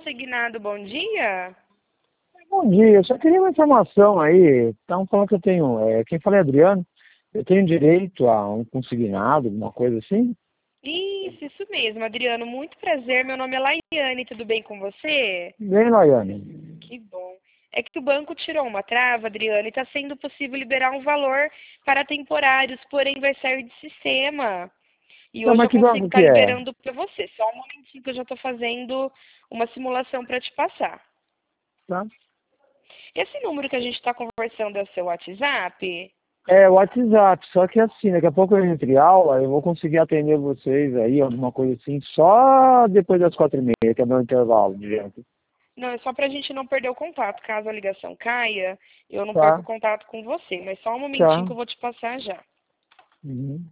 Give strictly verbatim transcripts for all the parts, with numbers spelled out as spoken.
consignado, bom dia. Bom dia, eu só queria uma informação aí. Estão falando que eu tenho, é, quem fala é Adriano, eu tenho direito a um consignado, alguma coisa assim? Isso, isso mesmo, Adriano. Muito prazer. Meu nome é Laiane, tudo bem com você? Bem, Laiane. Que bom. É que o banco tirou uma trava, Adriano, e está sendo possível liberar um valor para temporários, porém vai sair de sistema. E Não, hoje mas eu que consigo banco estar que é? liberando para você. Só um momentinho que eu já estou fazendo uma simulação para te passar. Tá? Esse número que a gente está conversando é o seu WhatsApp? É o WhatsApp, só que assim, daqui a pouco eu entre aula, eu vou conseguir atender vocês aí, alguma coisa assim, só depois das quatro e meia, que é meu intervalo de gente. Não, é só para a gente não perder o contato. Caso a ligação caia, eu não perco o Tá, contato com você. Mas só um momentinho tá. que eu vou te passar já. Uhum.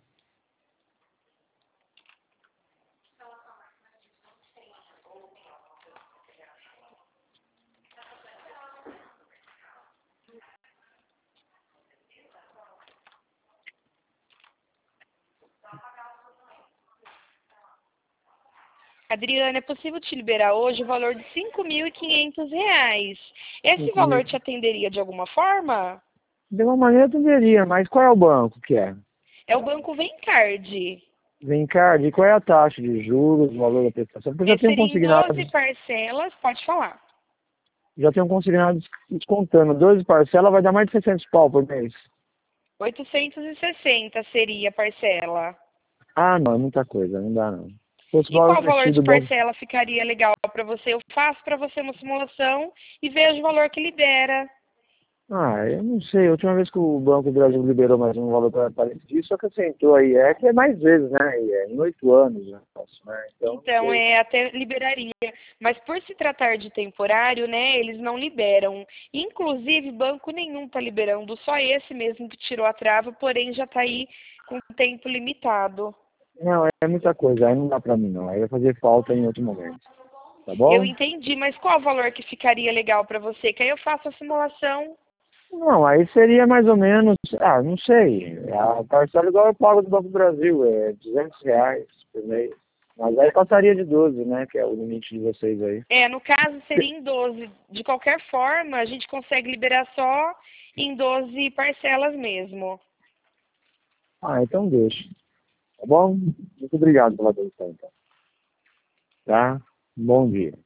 Adriana, é possível te liberar hoje o valor de cinco mil e quinhentos reais. Esse valor te atenderia de alguma forma? De uma maneira eu atenderia, mas qual é o banco que é? É o Banco Vencard. Vem cá, e qual é a taxa de juros, o valor da prestação? Porque eu já Esse tenho seria em consignado, doze parcelas, pode falar. já tenho consignado descontando. doze parcelas vai dar mais de seiscentos pau por mês. oitocentos e sessenta seria a parcela. Ah, não, é muita coisa, não dá não. Se fosse E valor qual valor de investido bom. parcela ficaria legal para você? Eu faço para você uma simulação e vejo o valor que libera. Ah, eu não sei. A última vez que o Banco do Brasil liberou mais um valor para parecido disso, acrescentou aí. É que é mais vezes, né? E é em oito anos, né? Né? Então, não Então, sei. é até liberaria. Mas por se tratar de temporário, né, eles não liberam. Inclusive, banco nenhum está liberando, só esse mesmo que tirou a trava, porém já está aí com tempo limitado. Não, é muita coisa. Aí não dá pra mim, não. Aí vai fazer falta em outro momento. Tá Eu bom? entendi, mas qual o valor que ficaria legal para você? Que aí eu faço a simulação. Não, aí seria mais ou menos, ah, não sei, a parcela igual eu pago do Banco do Brasil, é duzentos reais por mês. Mas aí passaria de doze, né, que é o limite de vocês aí. É, no caso seria em doze. De qualquer forma, a gente consegue liberar só em doze parcelas mesmo. Ah, então deixa, tá bom? Muito obrigado pela atenção, então. Tá? Bom dia.